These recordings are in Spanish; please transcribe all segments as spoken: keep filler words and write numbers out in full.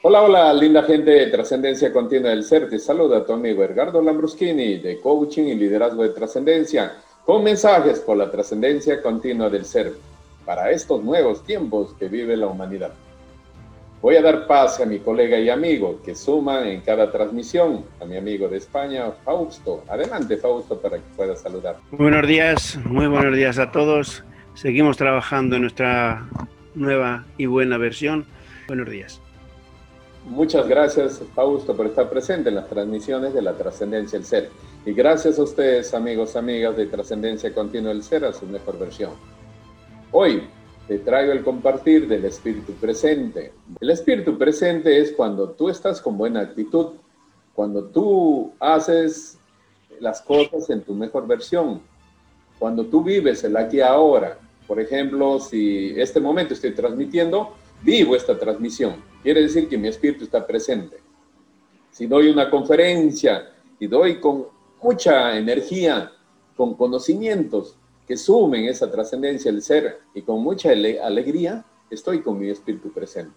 Hola, hola, linda gente de Trascendencia Continua del Ser. Te saluda tu amigo Edgardo Lambruschini de Coaching y Liderazgo de Trascendencia, con mensajes por la trascendencia continua del ser para estos nuevos tiempos que vive la humanidad. Voy a dar paz a mi colega y amigo que suma en cada transmisión, a mi amigo de España, Fausto. Adelante, Fausto, para que pueda saludar. Buenos días, muy buenos días a todos. Seguimos trabajando en nuestra nueva y buena versión. Buenos días. Muchas gracias, Fausto, por estar presente en las transmisiones de la Trascendencia del Ser. Y gracias a ustedes, amigos, amigas de Trascendencia Continua del Ser, a su mejor versión. Hoy te traigo el compartir del espíritu presente. El espíritu presente es cuando tú estás con buena actitud, cuando tú haces las cosas en tu mejor versión, cuando tú vives el aquí y ahora. Por ejemplo, si este momento estoy transmitiendo, vivo esta transmisión. Quiere decir que mi espíritu está presente. Si doy una conferencia y doy con mucha energía, con conocimientos que sumen esa trascendencia del ser y con mucha alegría, estoy con mi espíritu presente.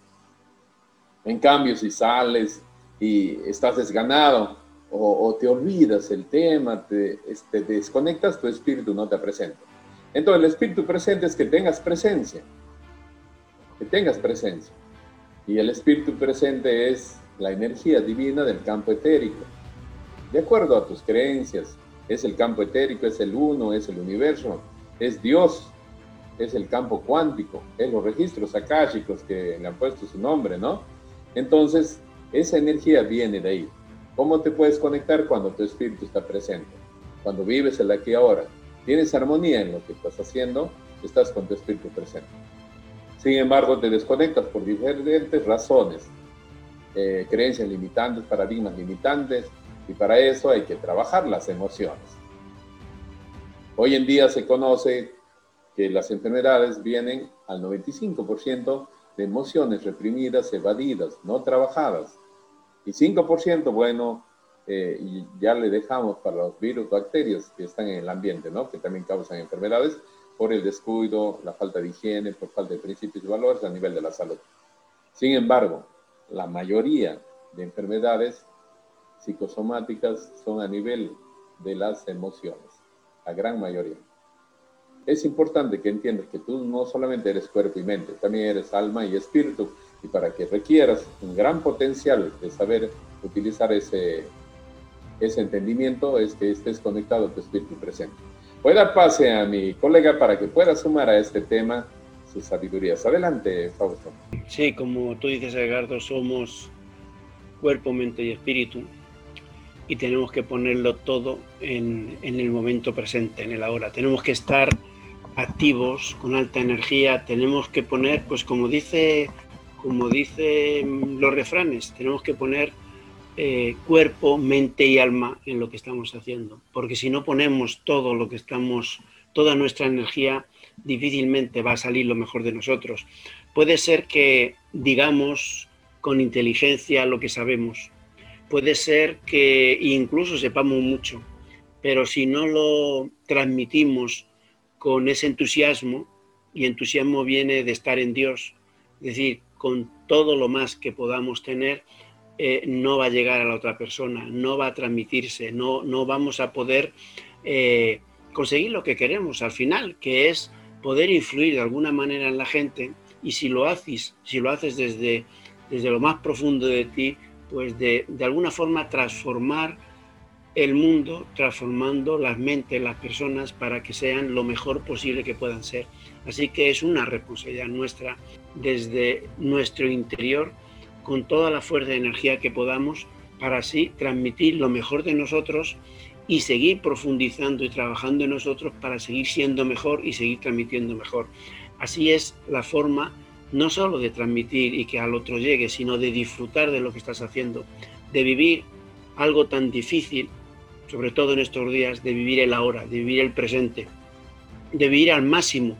En cambio, si sales y estás desganado o, o te olvidas el tema, te, te desconectas, tu espíritu no te presenta. Entonces, el espíritu presente es que tengas presencia, que tengas presencia. Y el espíritu presente es la energía divina del campo etérico. De acuerdo a tus creencias, es el campo etérico, es el uno, es el universo, es Dios, es el campo cuántico, es los registros akáshicos que le han puesto su nombre, ¿no? Entonces, esa energía viene de ahí. ¿Cómo te puedes conectar cuando tu espíritu está presente? Cuando vives el aquí y ahora, tienes armonía en lo que estás haciendo, estás con tu espíritu presente. Sin embargo, te desconectas por diferentes razones, eh, creencias limitantes, paradigmas limitantes, y para eso hay que trabajar las emociones. Hoy en día se conoce que las enfermedades vienen al noventa y cinco por ciento de emociones reprimidas, evadidas, no trabajadas. Y cinco por ciento, bueno, eh, y ya le dejamos para los virus, bacterias que están en el ambiente, ¿no? Que también causan enfermedades por el descuido, la falta de higiene, por falta de principios y valores a nivel de la salud. Sin embargo, la mayoría de enfermedades psicosomáticas son a nivel de las emociones, la gran mayoría. Es importante que entiendas que tú no solamente eres cuerpo y mente, también eres alma y espíritu, y para que requieras un gran potencial de saber utilizar ese, ese entendimiento es que estés conectado a tu espíritu presente. Voy a dar pase a mi colega para que pueda sumar a este tema sus sabidurías. Adelante, Fausto. Sí, como tú dices, Edgardo, somos cuerpo, mente y espíritu, y tenemos que ponerlo todo en, en el momento presente, en el ahora. Tenemos que estar activos, con alta energía, tenemos que poner, pues como dice, como dicen los refranes, tenemos que poner eh, cuerpo, mente y alma en lo que estamos haciendo, porque si no ponemos todo lo que estamos, toda nuestra energía, difícilmente va a salir lo mejor de nosotros. Puede ser que digamos con inteligencia lo que sabemos, puede ser que incluso sepamos mucho, pero si no lo transmitimos con ese entusiasmo, y entusiasmo viene de estar en Dios, es decir, con todo lo más que podamos tener, eh, no va a llegar a la otra persona, no va a transmitirse, no, no vamos a poder eh, conseguir lo que queremos al final, que es poder influir de alguna manera en la gente. Y si lo haces, si lo haces desde, desde lo más profundo de ti, pues de, de alguna forma transformar el mundo, transformando las mentes, las personas, para que sean lo mejor posible que puedan ser. Así que es una responsabilidad nuestra desde nuestro interior, con toda la fuerza y energía que podamos, para así transmitir lo mejor de nosotros y seguir profundizando y trabajando en nosotros para seguir siendo mejor y seguir transmitiendo mejor. Así es la forma no solo de transmitir y que al otro llegue, sino de disfrutar de lo que estás haciendo, de vivir algo tan difícil, sobre todo en estos días, de vivir el ahora, de vivir el presente, de vivir al máximo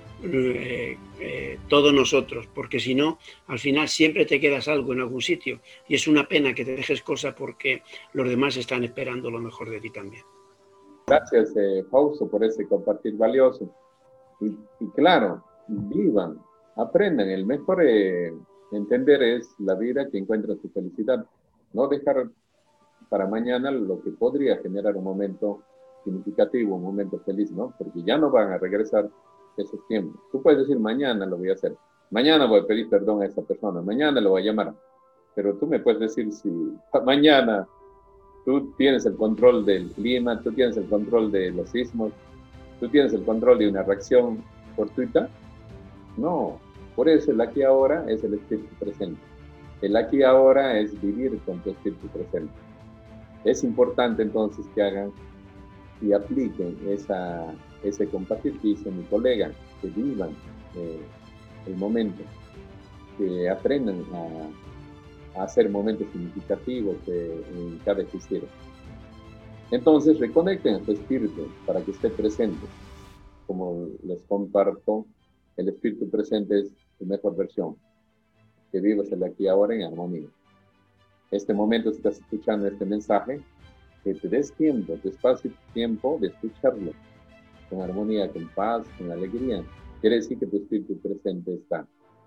eh, eh, todos nosotros, porque si no, al final siempre te quedas algo en algún sitio, y es una pena que te dejes cosas porque los demás están esperando lo mejor de ti también. Gracias, eh, Fausto, por ese compartir valioso. Y, y claro, vivan, aprendan. El mejor, eh, Entender es la vida que encuentra su felicidad. No dejar para mañana lo que podría generar un momento significativo, un momento feliz, ¿no? Porque ya no van a regresar esos tiempos. Tú puedes decir, mañana lo voy a hacer. Mañana voy a pedir perdón a esa persona. Mañana lo voy a llamar. Pero tú me puedes decir si mañana tú tienes el control del clima, tú tienes el control de los sismos, tú tienes el control de una reacción fortuita. No, por eso el aquí ahora es el espíritu presente. El aquí ahora es vivir con tu espíritu presente. Es importante entonces que hagan y apliquen esa, ese compartir que dice mi colega, que vivan eh, el momento, que aprendan a, a hacer momentos significativos eh, en cada existir. Entonces reconecten a tu espíritu para que esté presente. Como les comparto, el espíritu presente es tu mejor versión, que vivas el aquí ahora en armonía. Este momento estás escuchando este mensaje, que te des tiempo, tu espacio y tiempo de escucharlo con armonía, con paz, con alegría. Quiere decir que tu espíritu presente está.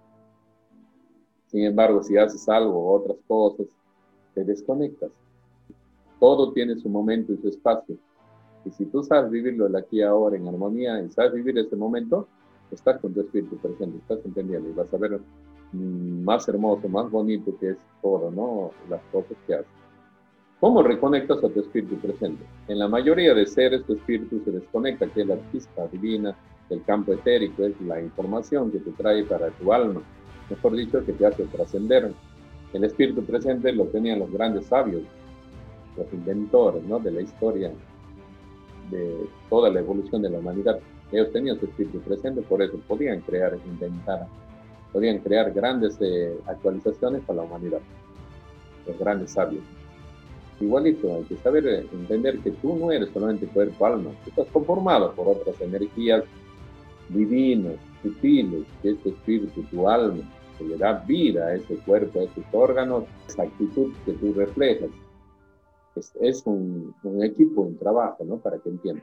Sin embargo, si haces algo o otras cosas, te desconectas. Todo tiene su momento y su espacio. Y si tú sabes vivirlo el aquí y ahora en armonía y sabes vivir este momento, estás con tu espíritu presente, estás entendiendo y vas a ver mmm, más hermoso, más bonito que es todo, ¿no? Las cosas que haces. ¿Cómo reconectas a tu espíritu presente? En la mayoría de seres, tu espíritu se desconecta, que es la chispa divina, el campo etérico, es la información que te trae para tu alma. Mejor dicho, que te hace trascender. El espíritu presente lo tenían los grandes sabios, los inventores, ¿no? De la historia, de toda la evolución de la humanidad. Ellos tenían su espíritu presente, por eso podían crear, inventar, podían crear grandes eh, actualizaciones para la humanidad. Los grandes sabios. Igualito, hay que saber eh, entender que tú no eres solamente cuerpo, alma, tú estás conformado por otras energías divinas, sutiles, que es tu espíritu, tu alma, que le da vida a ese cuerpo, a esos órganos, esa actitud que tú reflejas. Es, es un, un equipo, un trabajo, ¿no? Para que entiendas.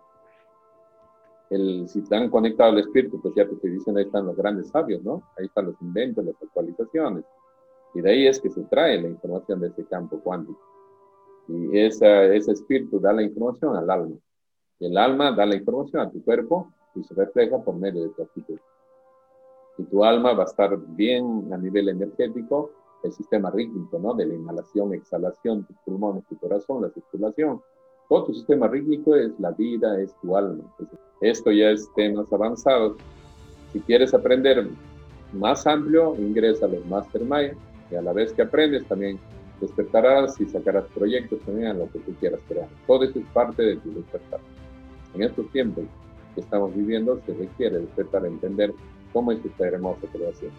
El, si están conectados al espíritu, pues ya te estoy diciendo, ahí están los grandes sabios, ¿no? Ahí están los inventos, las actualizaciones. Y de ahí es que se trae la información de ese campo cuántico. Y esa, ese espíritu da la información al alma. Y el alma da la información a tu cuerpo y se refleja por medio de tu actitud. Y tu alma va a estar bien a nivel energético, el sistema rítmico, ¿no? De la inhalación, exhalación, tus pulmones, tu corazón, la circulación. Todo tu sistema rítmico es la vida, es tu alma. Entonces, esto ya es temas avanzados. Si quieres aprender más amplio, ingresa a los Mastermind y a la vez que aprendes también despertarás y sacarás proyectos también a lo que tú quieras crear. Todo eso es parte de tu despertar. En estos tiempos que estamos viviendo se requiere despertar, entender cómo es esta hermosa creación.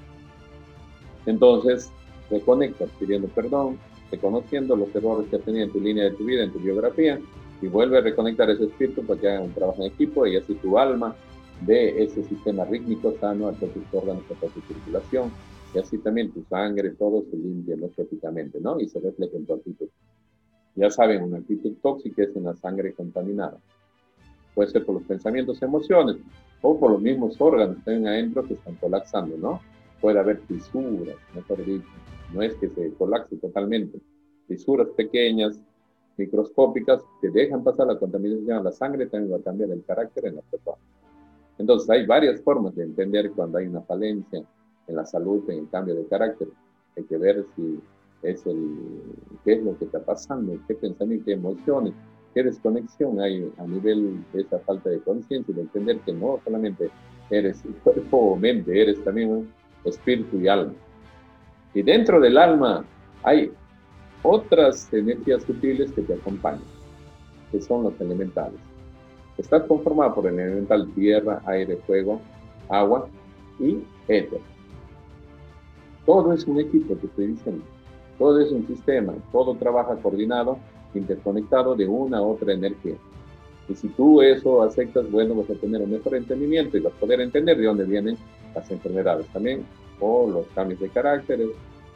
Entonces, reconectas pidiendo perdón, reconociendo los errores que has tenido en tu línea de tu vida, en tu biografía, y vuelve a reconectar ese espíritu para que haga un trabajo en equipo y así tu alma ve ese sistema rítmico sano a todos tus órganos, a toda tu circulación, y así también tu sangre, todo se limpia energéticamente, ¿no? Y se refleja en tu actitud. Ya saben, una actitud tóxica es una sangre contaminada. Puede ser por los pensamientos, emociones, o por los mismos órganos que hay adentro que están colapsando, ¿no? Puede haber fisuras, mejor dicho. No es que se colapse totalmente. Fisuras pequeñas, microscópicas, que dejan pasar la contaminación a la sangre, también va a cambiar el carácter en la persona. Entonces, hay varias formas de entender cuando hay una falencia en la salud, en el cambio de carácter. Hay que ver si es el, qué es lo que está pasando, qué pensamiento, qué emociones, qué desconexión hay a nivel de esa falta de conciencia, de entender que no solamente eres cuerpo o mente, eres también un espíritu y alma. Y dentro del alma hay otras energías sutiles que te acompañan, que son los elementales. Estás conformado por el elemental tierra, aire, fuego, agua y éter. Todo es un equipo, te estoy diciendo. Todo es un sistema, todo trabaja coordinado, interconectado de una a otra energía. Y si tú eso aceptas, bueno, vas a tener un mejor entendimiento y vas a poder entender de dónde vienen las enfermedades también, o los cambios de caracteres,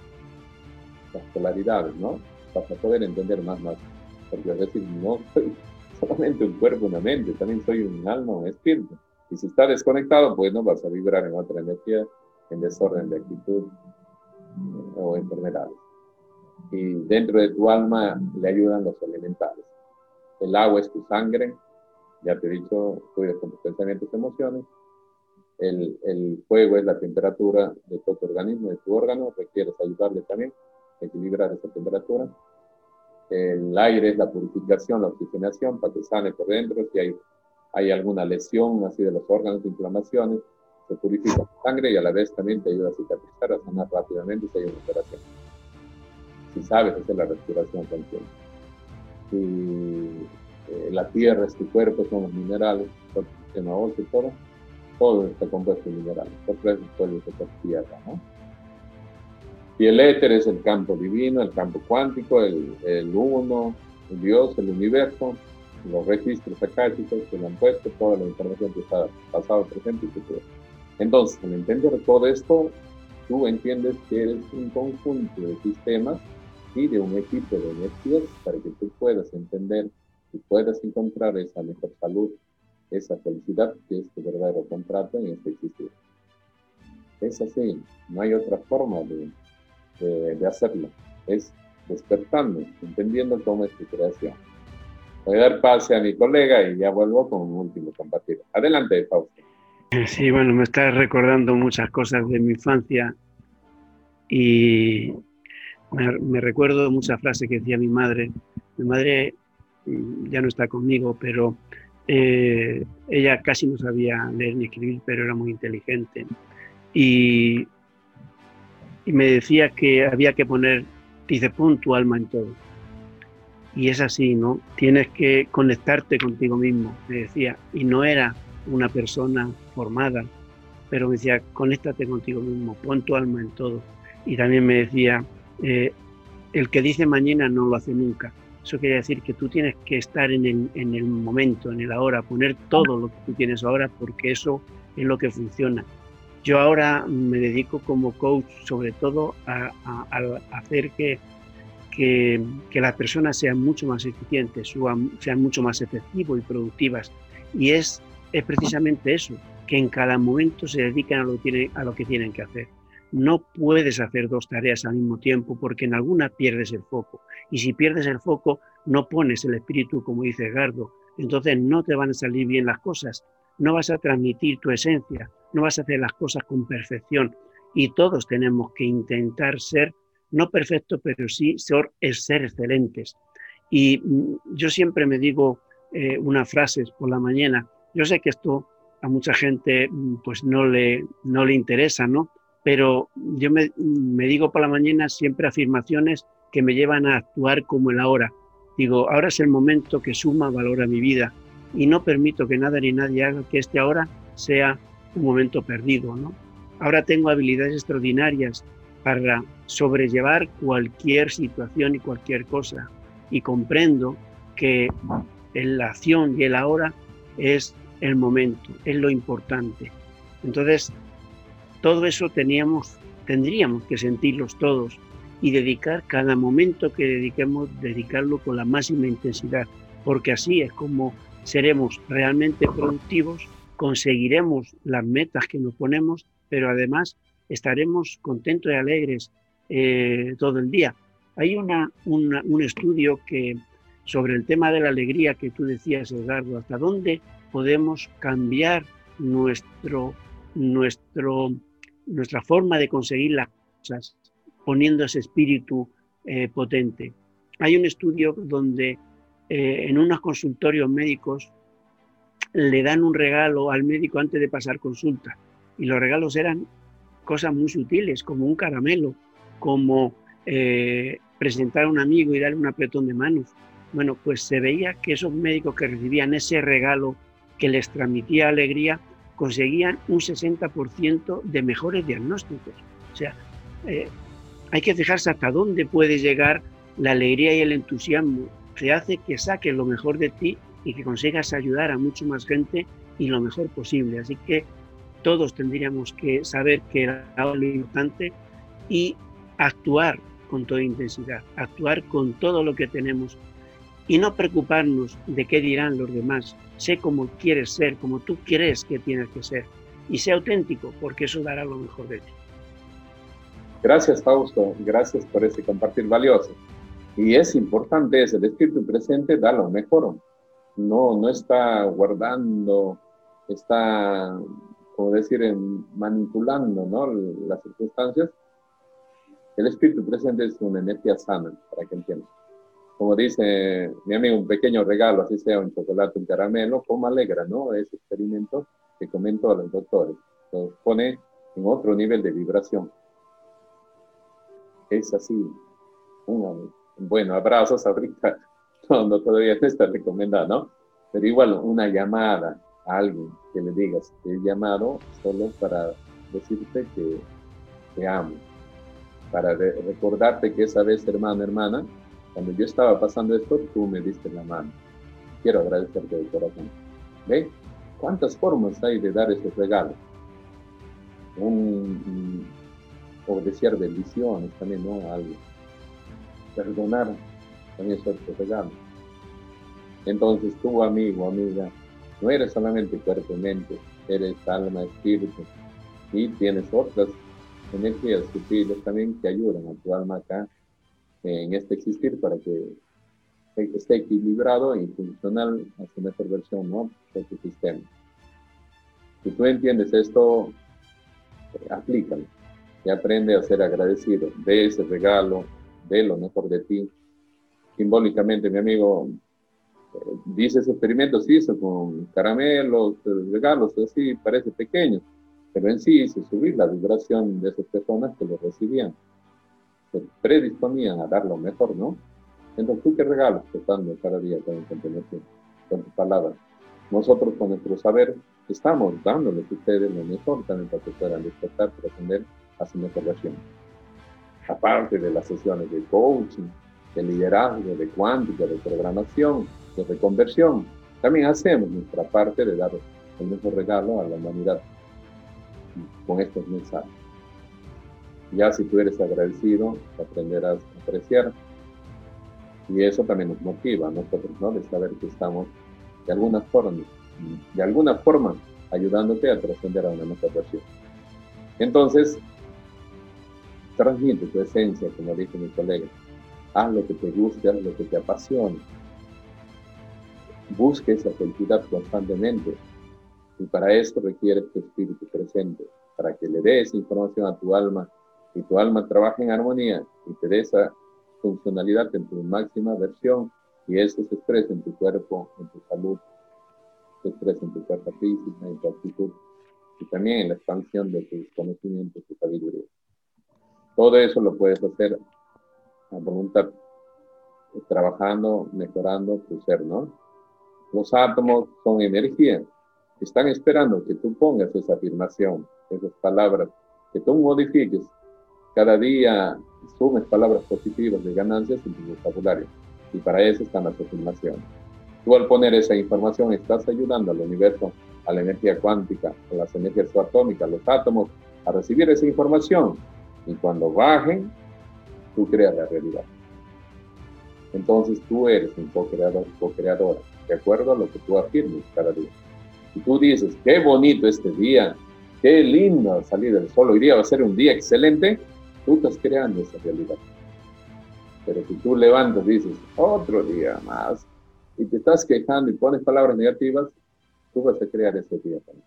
las polaridades, ¿no? Vas a poder entender más, más. Porque es decir, no soy solamente un cuerpo, una mente, también soy un alma, un espíritu. Y si está desconectado, pues no vas a vibrar en otra energía en desorden de actitud eh, o enfermedades. Y dentro de tu alma le ayudan los elementales. El agua es tu sangre, ya te he dicho, fluye con tus pensamientos y emociones. El, el fuego es la temperatura de todo tu organismo, de tu órgano, requieres ayudarle también a equilibrar esa temperatura. El aire es la purificación, la oxigenación, para que sane por dentro. Si hay, hay alguna lesión así de los órganos, inflamaciones, se purifica la sangre y a la vez también te ayuda a cicatrizar, a sanar rápidamente si hay una operación. Si sabes hacer la respiración con tiempo. Si eh, la tierra es tu cuerpo, son los minerales, todo el sistema óseo, todo, todo está compuesto de minerales. Por eso puede ser tierra, ¿no? Y el éter es el campo divino, el campo cuántico, el, el uno, el Dios, el universo, los registros akáshicos que le han puesto, toda la información que está pasado, presente y futuro. Entonces, al entender todo esto, tú entiendes que eres un conjunto de sistemas y de un equipo de energías para que tú puedas entender y puedas encontrar esa mejor salud, esa felicidad que es tu verdadero contrato en este existir. Es así, no hay otra forma de, de, de hacerlo. Es despertando, entendiendo cómo es tu creación. Voy a dar pase a mi colega y ya vuelvo con un último compartido. Adelante, Fausto. Sí, bueno, me estás recordando muchas cosas de mi infancia y me, me recuerdo muchas frases que decía mi madre. Mi madre ya no está conmigo, pero eh, ella casi no sabía leer ni escribir, pero era muy inteligente. Y, y me decía que había que poner, dice, pon tu alma en todo. Y es así, ¿no? Tienes que conectarte contigo mismo, me decía. Y no era una persona formada, pero me decía, conéctate contigo mismo, pon tu alma en todo. Y también me decía, eh, el que dice mañana no lo hace nunca. Eso quiere decir que tú tienes que estar en el, en el momento, en el ahora, poner todo lo que tú tienes ahora, porque eso es lo que funciona. Yo ahora me dedico como coach sobre todo a, a, a hacer que, que, que las personas sean mucho más eficientes, sean mucho más efectivas y productivas. Y es, es precisamente eso, que en cada momento se dedican a lo, tiene, a lo que tienen que hacer. No puedes hacer dos tareas al mismo tiempo porque en alguna pierdes el foco. Y si pierdes el foco, no pones el espíritu, como dice Edgardo. Entonces no te van a salir bien las cosas. No vas a transmitir tu esencia. No vas a hacer las cosas con perfección. Y todos tenemos que intentar ser, no perfectos, pero sí ser, ser excelentes. Y yo siempre me digo eh, unas frases por la mañana. Yo sé que esto a mucha gente pues no le, no le interesa, ¿no? Pero yo me, me digo por la mañana siempre afirmaciones que me llevan a actuar como el ahora. Digo, ahora es el momento que suma valor a mi vida y no permito que nada ni nadie haga que este ahora sea un momento perdido, ¿no? Ahora tengo habilidades extraordinarias para sobrellevar cualquier situación y cualquier cosa y comprendo que la acción y el ahora es el momento, es lo importante. Entonces, todo eso teníamos, tendríamos que sentirlos todos y dedicar cada momento que dediquemos, dedicarlo con la máxima intensidad, porque así es como seremos realmente productivos, conseguiremos las metas que nos ponemos, pero además estaremos contentos y alegres eh, todo el día. Hay una, una, un estudio que, sobre el tema de la alegría que tú decías, Edgardo, hasta dónde podemos cambiar nuestro, nuestro, nuestra forma de conseguir las cosas poniendo ese espíritu eh, potente. Hay un estudio donde eh, en unos consultorios médicos le dan un regalo al médico antes de pasar consulta y los regalos eran cosas muy sutiles, como un caramelo, como eh, presentar a un amigo y darle un apretón de manos. Bueno, pues se veía que esos médicos que recibían ese regalo que les transmitía alegría conseguían un sesenta por ciento de mejores diagnósticos. O sea, eh, hay que fijarse hasta dónde puede llegar la alegría y el entusiasmo. Se hace que saques lo mejor de ti y que consigas ayudar a mucha más gente y lo mejor posible. Así que todos tendríamos que saber que era lo importante y actuar con toda intensidad, actuar con todo lo que tenemos y no preocuparnos de qué dirán los demás. Sé cómo quieres ser, como tú crees que tienes que ser y sé auténtico porque eso dará lo mejor de ti. Gracias, Fausto. Gracias por ese compartir valioso. Y es importante eso, el espíritu presente da lo mejor. No, no está guardando, está, como decir, en, manipulando, ¿no?, las circunstancias. El espíritu presente es una energía sana, para que entiendan. Como dice mi amigo, un pequeño regalo, así sea un chocolate, un caramelo, como alegra, ¿no?, ese experimento que comentó a los doctores. Los pone en otro nivel de vibración. Es así. Un, bueno, abrazos ahorita, no, no, todavía no está recomendado, ¿no? Pero igual, una llamada a alguien que le digas que he llamado solo para decirte que te amo, para re recordarte que esa vez, hermano, hermana, cuando yo estaba pasando esto, tú me diste la mano. Quiero agradecerte de corazón. ¿Ve? ¿Cuántas formas hay de dar ese regalo? Un, o desear bendiciones también, ¿no?, a alguien. Perdonar también es otro regalo. Entonces, tú, amigo, amiga, no eres solamente cuerpo y mente, eres alma, espíritu, y tienes otras energías sutiles también que ayudan a tu alma acá en este existir para que esté equilibrado y funcional a su mejor versión, ¿no?, de tu sistema. Si tú entiendes esto, aplícalo y aprende a ser agradecido de ese regalo, de lo mejor de ti. Simbólicamente, mi amigo, dice ese experimento se hizo con caramelos, regalos, así, parece pequeño, pero en sí hizo subir la vibración de esas personas que lo recibían. Se predisponían a dar lo mejor, ¿no? Entonces, ¿tú qué regalos te estás dando cada día con tu con tus palabras? Nosotros, con nuestro saber, estamos dándoles a ustedes lo mejor también para que puedan despertar, trascender a su mejor versión. Aparte de las sesiones de coaching, de liderazgo, de cuántica, de programación, de reconversión, también hacemos nuestra parte de dar el mejor regalo a la humanidad con estos mensajes. Ya si tú eres agradecido, aprenderás a apreciar, y eso también nos motiva a nosotros, ¿no?, de saber que estamos de alguna forma, de alguna forma ayudándote a trascender a una mejor versión. Entonces, transmite tu esencia, como dijo mi colega. Haz lo que te guste, haz lo que te apasione. Busque esa felicidad constantemente. Y para esto requiere tu espíritu presente, para que le des información a tu alma y tu alma trabaje en armonía y te dé esa funcionalidad en tu máxima versión, y eso se expresa en tu cuerpo, en tu salud, se expresa en tu fuerza física, en tu actitud y también en la expansión de tus conocimientos y sabiduría. Todo eso lo puedes hacer a voluntad, trabajando, mejorando tu ser, ¿no? Los átomos son energía. Están esperando que tú pongas esa afirmación, esas palabras, que tú modifiques. Cada día sumes palabras positivas de ganancias en tu vocabulario. Y para eso están las afirmaciones. Tú, al poner esa información, estás ayudando al universo, a la energía cuántica, a las energías subatómicas, a los átomos, a recibir esa información. Y cuando bajen, tú creas la realidad. Entonces tú eres un co-creador, co-creadora, de acuerdo a lo que tú afirmes cada día. Si tú dices, qué bonito este día, qué lindo salir del sol, hoy día va a ser un día excelente, tú estás creando esa realidad. Pero si tú levantas y dices, otro día más, y te estás quejando y pones palabras negativas, tú vas a crear ese día también.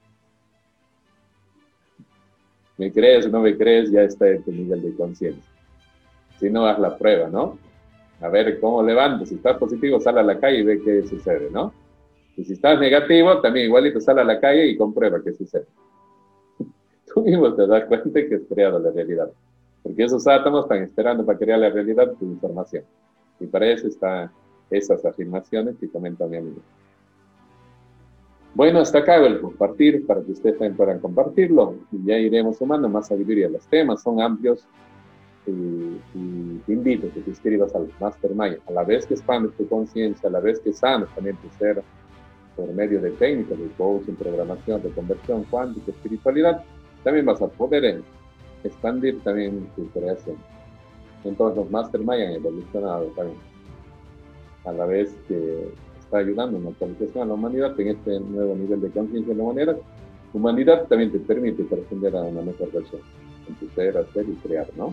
¿Me crees o no me crees? Ya está en tu nivel de conciencia. Si no, haz la prueba, ¿no? A ver cómo levantas. Si estás positivo, sal a la calle y ve qué sucede, ¿no? Y si estás negativo, también igualito sal a la calle y comprueba qué sucede. Tú mismo te das cuenta que has creado la realidad. Porque esos átomos están esperando para crear la realidad tu información. Y para eso están esas afirmaciones que comenta mi amigo. Bueno, hasta acá el compartir, para que ustedes también puedan compartirlo. Y ya iremos sumando más sabiduría. Los temas son amplios. Y, y te invito a que te inscribas al Mastermind. A la vez que expandes tu conciencia, a la vez que sanas también tu ser por medio de técnicas de coaching, programación, de conversión cuántica, espiritualidad, también vas a poder expandir también tu creación. Entonces los Mastermind han evolucionado también, a la vez que está ayudando en la actualización a la humanidad en este nuevo nivel de conciencia de la humanidad. Humanidad también te permite trascender a una mejor versión. en tu ser, hacer y crear, ¿no?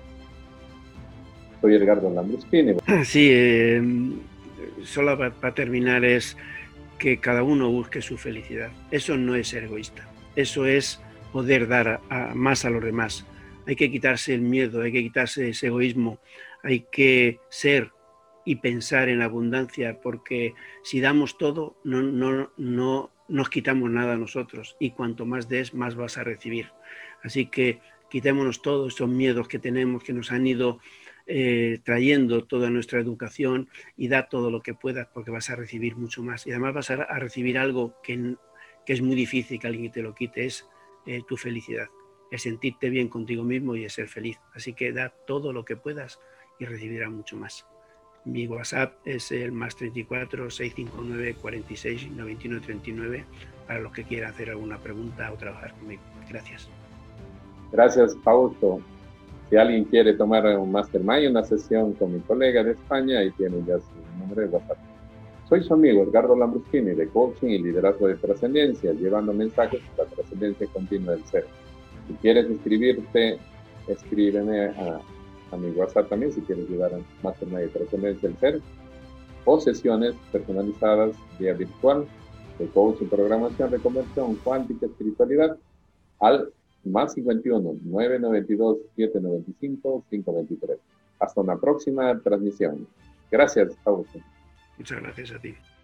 Soy Edgardo Lambruschini. Sí, eh, solo para, para terminar es que cada uno busque su felicidad. Eso no es ser egoísta, eso es poder dar a, a más a los demás. Hay que quitarse el miedo, hay que quitarse ese egoísmo, hay que ser y pensar en abundancia, porque si damos todo, no, no, no nos quitamos nada a nosotros, y cuanto más des, más vas a recibir. Así que quitémonos todos esos miedos que tenemos, que nos han ido eh, trayendo toda nuestra educación, y da todo lo que puedas, porque vas a recibir mucho más. Y además vas a, a recibir algo que, que es muy difícil que alguien te lo quite, es eh, tu felicidad, es sentirte bien contigo mismo y es ser feliz. Así que da todo lo que puedas y recibirás mucho más. Mi WhatsApp es el más treinta y cuatro, seiscientos cincuenta y nueve, cuarenta y seis, noventa y uno, treinta y nueve para los que quieran hacer alguna pregunta o trabajar conmigo. Gracias. Gracias, Fausto. Si alguien quiere tomar un Mastermind, una sesión con mi colega de España, ahí tienen ya su número de WhatsApp. Soy su amigo Edgardo Lambruschini, de Coaching y Liderazgo de Trascendencia, llevando mensajes para la trascendencia continua del ser. Si quieres inscribirte, escríbeme a, a mi WhatsApp también, si quieres llevar a Mastermind de Trascendencia del Ser, o sesiones personalizadas vía virtual de coaching, programación, reconversión, cuántica, espiritualidad, al más cincuenta y uno, nueve noventa y dos, siete noventa y cinco, cinco veintitrés. Hasta una próxima transmisión. Gracias, Fausto. Muchas gracias a ti.